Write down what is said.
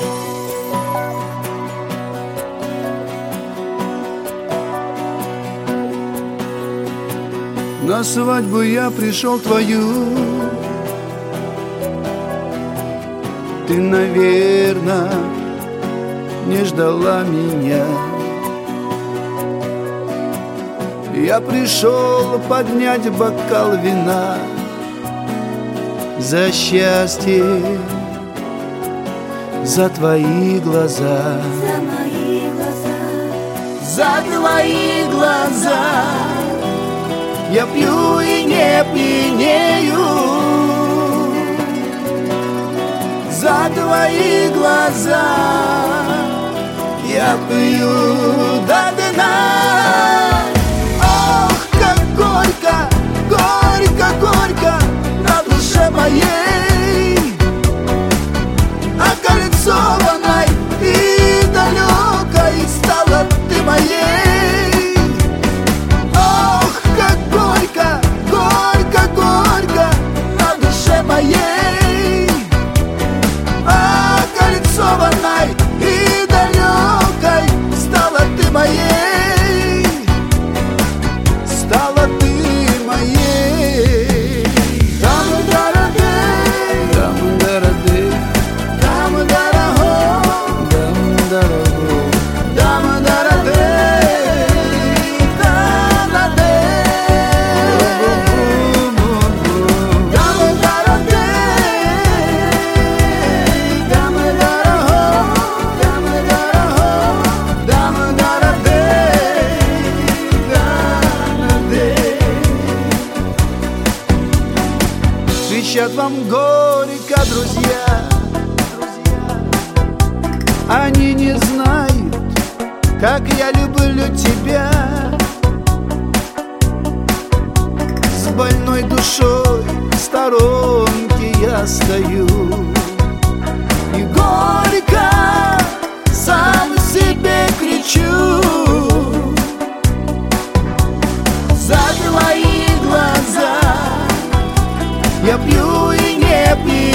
На свадьбу я пришел твою, ты, наверно, не ждала меня. Я пришел поднять бокал вина за счастье, за твои глаза, за мои глаза, за твои глаза. Я пью и не пьянею за твои глаза. Я пью до дна. Ох, как горько, горько, горько на душе моей, окольцованной и далекой стала ты моей. Ох, как горько, горько, горько на душе моей, окольцованной и далекой стала ты моей, стала ты моей. Дам-да-да-дэй, дам-да-да-дэй, дам-да-да-хо, дам-да-да-хо, дам-да-да-дэй, кричат вам горько, друзья, они не знают, как я люблю тебя. С больной душой в сторонке я стою и горько сам себе кричу за твои глаза. Я пью и не пью